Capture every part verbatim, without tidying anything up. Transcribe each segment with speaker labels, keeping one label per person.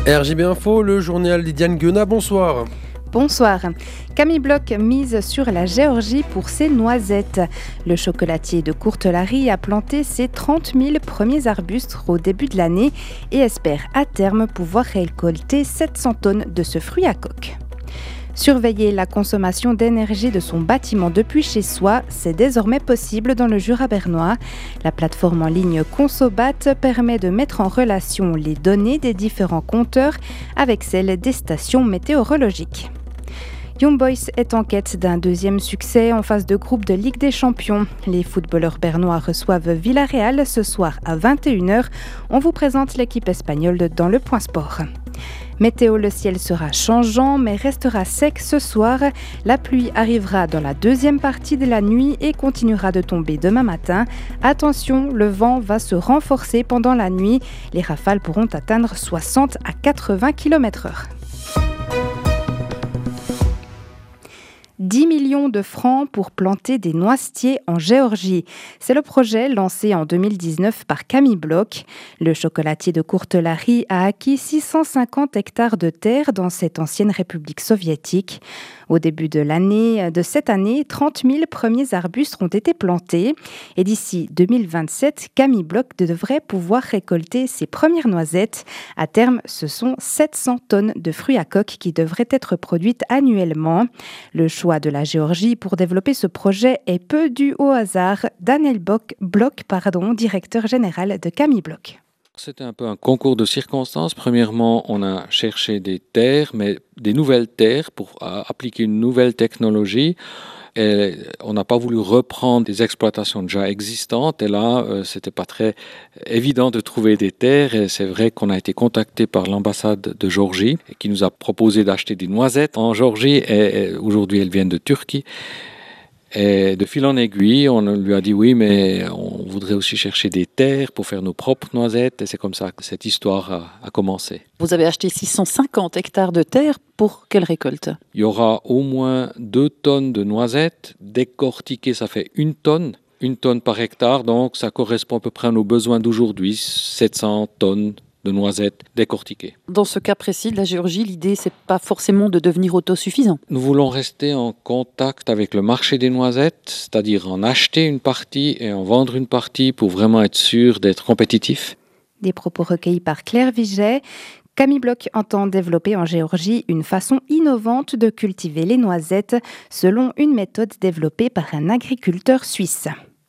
Speaker 1: R J B Info, le journal Lydiane Guenat, bonsoir.
Speaker 2: Bonsoir. Camille Bloch mise sur la Géorgie pour ses noisettes. Le chocolatier de Courtelary a planté ses trente mille premiers arbustes au début de l'année et espère à terme pouvoir récolter sept cents tonnes de ce fruit à coque. Surveiller la consommation d'énergie de son bâtiment depuis chez soi, c'est désormais possible dans le Jura bernois. La plateforme en ligne Consobat permet de mettre en relation les données des différents compteurs avec celles des stations météorologiques. Young Boys est en quête d'un deuxième succès en phase de groupe de Ligue des Champions. Les footballeurs bernois reçoivent Villarreal ce soir à vingt et une heures. On vous présente l'équipe espagnole dans le Point Sport. Météo, le ciel sera changeant mais restera sec ce soir. La pluie arrivera dans la deuxième partie de la nuit et continuera de tomber demain matin. Attention, le vent va se renforcer pendant la nuit. Les rafales pourront atteindre soixante à quatre-vingts kilomètres heure. dix millions de francs pour planter des noisetiers en Géorgie. C'est le projet lancé en deux mille dix-neuf par Camille Bloch. Le chocolatier de Courtelary a acquis six cent cinquante hectares de terre dans cette ancienne république soviétique. Au début de l'année, de cette année, trente mille premiers arbustes ont été plantés. Et d'ici deux mille vingt-sept, Camille Bloch devrait pouvoir récolter ses premières noisettes. À terme, ce sont sept cents tonnes de fruits à coque qui devraient être produites annuellement. Le choix de la Géorgie pour développer ce projet est peu dû au hasard. Daniel Bloch, pardon, directeur général de Camille Bloch.
Speaker 3: C'était un peu un concours de circonstances. Premièrement, on a cherché des terres, mais des nouvelles terres pour appliquer une nouvelle technologie. Et on n'a pas voulu reprendre des exploitations déjà existantes. Et là, euh, c'était pas très évident de trouver des terres. Et c'est vrai qu'on a été contacté par l'ambassade de Géorgie, qui nous a proposé d'acheter des noisettes en Géorgie. Et, et aujourd'hui, elles viennent de Turquie. Et de fil en aiguille, on lui a dit oui, mais on voudrait aussi chercher des terres pour faire nos propres noisettes. Et c'est comme ça que cette histoire a, a commencé.
Speaker 4: Vous avez acheté six cent cinquante hectares de terre pour quelle récolte ?
Speaker 3: Il y aura au moins deux tonnes de noisettes. Décortiquées, ça fait une tonne. Une tonne par hectare, donc ça correspond à peu près à nos besoins d'aujourd'hui, sept cents tonnes de noisettes décortiquées.
Speaker 4: Dans ce cas précis de la Géorgie, l'idée, c'est pas forcément de devenir autosuffisant.
Speaker 3: Nous voulons rester en contact avec le marché des noisettes, c'est-à-dire en acheter une partie et en vendre une partie pour vraiment être sûr d'être compétitif.
Speaker 2: Des propos recueillis par Claire Viget. Camille Bloch entend développer en Géorgie une façon innovante de cultiver les noisettes selon une méthode développée par un agriculteur suisse.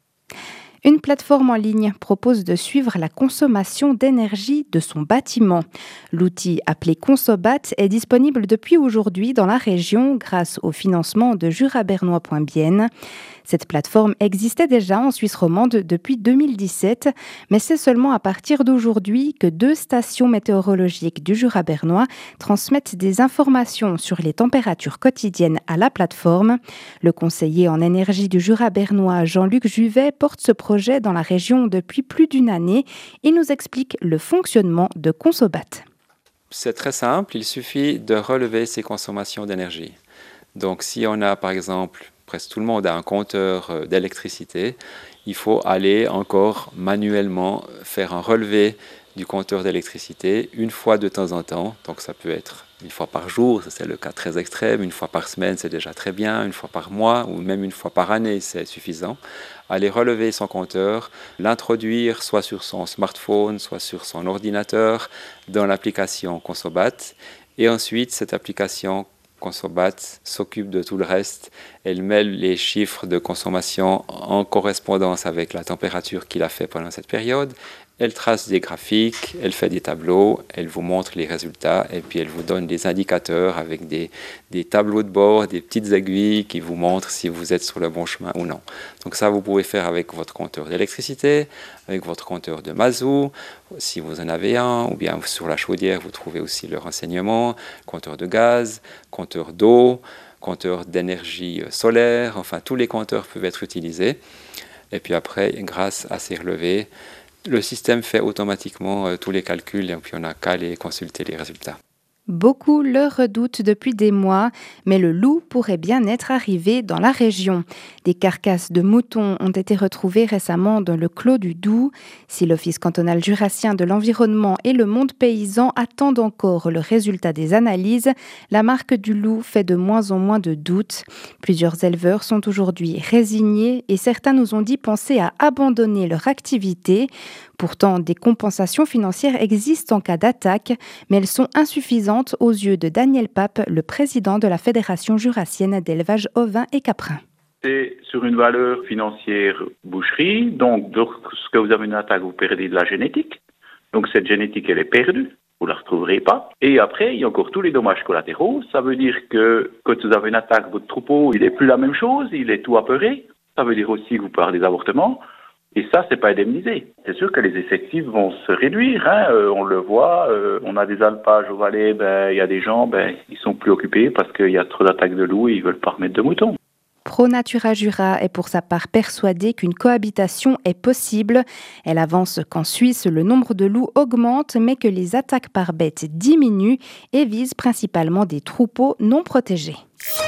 Speaker 2: Une plateforme en ligne propose de suivre la consommation d'énergie de son bâtiment. L'outil appelé Consobat est disponible depuis aujourd'hui dans la région grâce au financement de jurabernois point b n. Cette plateforme existait déjà en Suisse romande depuis deux mille dix-sept, mais c'est seulement à partir d'aujourd'hui que deux stations météorologiques du Jura bernois transmettent des informations sur les températures quotidiennes à la plateforme. Le conseiller en énergie du Jura bernois, Jean-Luc Juvet, porte ce projet dans la région depuis plus d'une année. Il nous explique le fonctionnement de Consobat.
Speaker 5: C'est très simple, il suffit de relever ses consommations d'énergie. Donc si on a par exemple, presque tout le monde a un compteur d'électricité, il faut aller encore manuellement faire un relevé du compteur d'électricité une fois de temps en temps. Donc ça peut être une fois par jour, ça c'est le cas très extrême, une fois par semaine c'est déjà très bien, une fois par mois ou même une fois par année c'est suffisant. Aller relever son compteur, l'introduire soit sur son smartphone, soit sur son ordinateur dans l'application Consobat et ensuite cette application Consobat s'occupe de tout le reste. Elle met les chiffres de consommation en correspondance avec la température qu'il a fait pendant cette période. Elle trace des graphiques, elle fait des tableaux, elle vous montre les résultats et puis elle vous donne des indicateurs avec des, des tableaux de bord, des petites aiguilles qui vous montrent si vous êtes sur le bon chemin ou non. Donc ça, vous pouvez faire avec votre compteur d'électricité, avec votre compteur de mazout, si vous en avez un, ou bien sur la chaudière, vous trouvez aussi le renseignement, compteur de gaz, compteur d'eau, compteur d'énergie solaire, enfin tous les compteurs peuvent être utilisés. Et puis après, grâce à ces relevés, le système fait automatiquement euh, tous les calculs et puis on n'a qu'à aller consulter les résultats.
Speaker 2: Beaucoup le redoutent depuis des mois, mais le loup pourrait bien être arrivé dans la région. Des carcasses de moutons ont été retrouvées récemment dans le clos du Doubs. Si l'Office cantonal jurassien de l'environnement et le monde paysan attendent encore le résultat des analyses, la marque du loup fait de moins en moins de doutes. Plusieurs éleveurs sont aujourd'hui résignés et certains nous ont dit penser à abandonner leur activité. Pourtant, des compensations financières existent en cas d'attaque, mais elles sont insuffisantes aux yeux de Daniel Pape, le président de la Fédération jurassienne d'élevage ovin et caprin.
Speaker 6: C'est sur une valeur financière boucherie, donc lorsque vous avez une attaque, vous perdez de la génétique. Donc cette génétique, elle est perdue, vous ne la retrouverez pas. Et après, il y a encore tous les dommages collatéraux. Ça veut dire que quand vous avez une attaque, votre troupeau, il n'est plus la même chose, il est tout apeuré. Ça veut dire aussi que vous parlez des avortements. Et ça, c'est pas indemnisé. C'est sûr que les effectifs vont se réduire. Hein. Euh, on le voit, euh, on a des alpages au Valais, ben, il y a des gens, ben, ils sont plus occupés parce qu'il y a trop d'attaques de loups et ils veulent pas remettre de moutons.
Speaker 2: ProNatura Jura est pour sa part persuadée qu'une cohabitation est possible. Elle avance qu'en Suisse, le nombre de loups augmente, mais que les attaques par bête diminuent et visent principalement des troupeaux non protégés.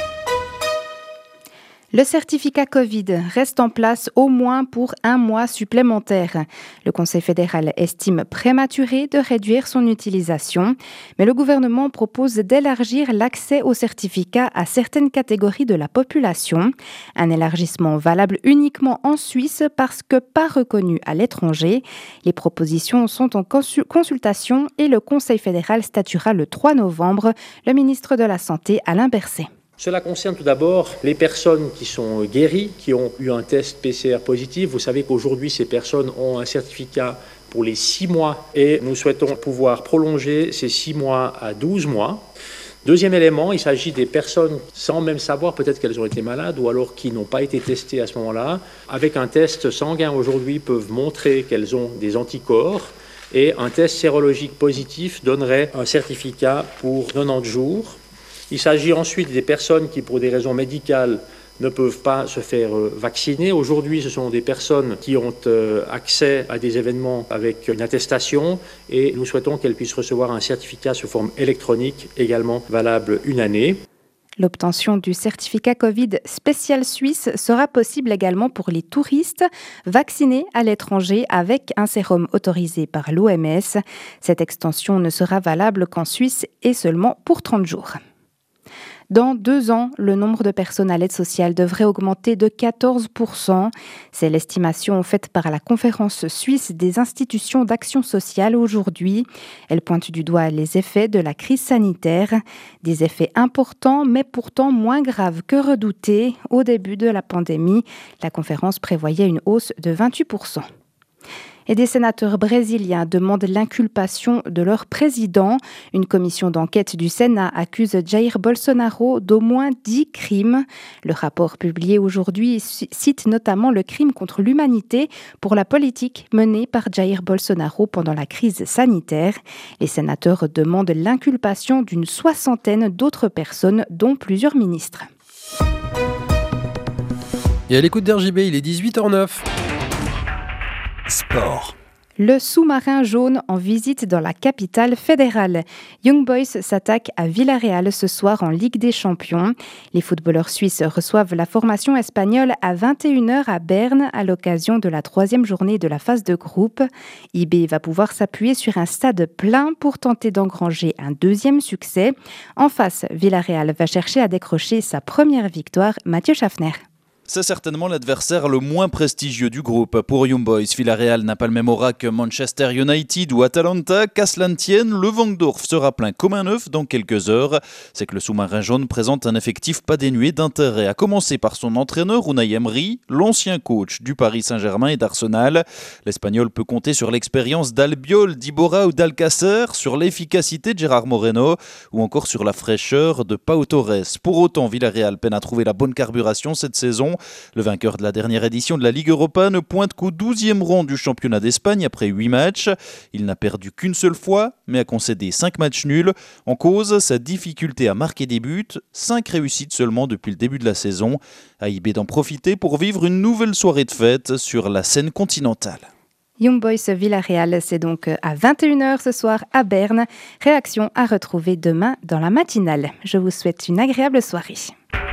Speaker 2: Le certificat Covid reste en place au moins pour un mois supplémentaire. Le Conseil fédéral estime prématuré de réduire son utilisation, mais le gouvernement propose d'élargir l'accès au certificat à certaines catégories de la population. Un élargissement valable uniquement en Suisse parce que pas reconnu à l'étranger. Les propositions sont en consultation et le Conseil fédéral statuera le trois novembre. Le ministre de la Santé, Alain Berset.
Speaker 7: Cela concerne tout d'abord les personnes qui sont guéries, qui ont eu un test P C R positif. Vous savez qu'aujourd'hui, ces personnes ont un certificat pour les six mois et nous souhaitons pouvoir prolonger ces six mois à douze mois. Deuxième élément, il s'agit des personnes sans même savoir peut-être qu'elles ont été malades ou alors qui n'ont pas été testées à ce moment-là. Avec un test sanguin aujourd'hui, peuvent montrer qu'elles ont des anticorps et un test sérologique positif donnerait un certificat pour quatre-vingt-dix jours. Il s'agit ensuite des personnes qui, pour des raisons médicales, ne peuvent pas se faire vacciner. Aujourd'hui, ce sont des personnes qui ont accès à des événements avec une attestation et nous souhaitons qu'elles puissent recevoir un certificat sous forme électronique, également valable une année.
Speaker 2: L'obtention du certificat Covid spécial suisse sera possible également pour les touristes vaccinés à l'étranger avec un sérum autorisé par l'O M S. Cette extension ne sera valable qu'en Suisse et seulement pour trente jours. Dans deux ans, le nombre de personnes à l'aide sociale devrait augmenter de quatorze pour cent. C'est l'estimation faite par la Conférence suisse des institutions d'action sociale aujourd'hui. Elle pointe du doigt les effets de la crise sanitaire. Des effets importants, mais pourtant moins graves que redoutés. Au début de la pandémie, la conférence prévoyait une hausse de vingt-huit pour cent. Et des sénateurs brésiliens demandent l'inculpation de leur président. Une commission d'enquête du Sénat accuse Jair Bolsonaro d'au moins dix crimes. Le rapport publié aujourd'hui cite notamment le crime contre l'humanité pour la politique menée par Jair Bolsonaro pendant la crise sanitaire. Les sénateurs demandent l'inculpation d'une soixantaine d'autres personnes, dont plusieurs ministres.
Speaker 1: Et à l'écoute d'R J B, il est dix-huit heures neuf.
Speaker 8: Sport.
Speaker 2: Le sous-marin jaune en visite dans la capitale fédérale. Young Boys s'attaque à Villarreal ce soir en Ligue des Champions. Les footballeurs suisses reçoivent la formation espagnole à vingt et une heures à Berne à l'occasion de la troisième journée de la phase de groupe. I B va pouvoir s'appuyer sur un stade plein pour tenter d'engranger un deuxième succès. En face, Villarreal va chercher à décrocher sa première victoire. Mathieu Schaffner.
Speaker 8: C'est certainement l'adversaire le moins prestigieux du groupe. Pour Young Boys, Villarreal n'a pas le même aura que Manchester United ou Atalanta. Qu'à cela ne tienne, le Vangdorf sera plein comme un œuf dans quelques heures. C'est que le sous-marin jaune présente un effectif pas dénué d'intérêt, à commencer par son entraîneur Unai Emery, l'ancien coach du Paris Saint-Germain et d'Arsenal. L'Espagnol peut compter sur l'expérience d'Albiol, d'Ibora ou d'Alcacer, sur l'efficacité de Gérard Moreno ou encore sur la fraîcheur de Pau Torres. Pour autant, Villarreal peine à trouver la bonne carburation cette saison. Le vainqueur de la dernière édition de la Ligue Europa ne pointe qu'au douzième rang du championnat d'Espagne après huit matchs. Il n'a perdu qu'une seule fois, mais a concédé cinq matchs nuls. En cause, sa difficulté à marquer des buts, cinq réussites seulement depuis le début de la saison. A I B d'en profiter pour vivre une nouvelle soirée de fête sur la scène continentale.
Speaker 2: Young Boys Villarreal, c'est donc à vingt et une heures ce soir à Berne. Réaction à retrouver demain dans la matinale. Je vous souhaite une agréable soirée.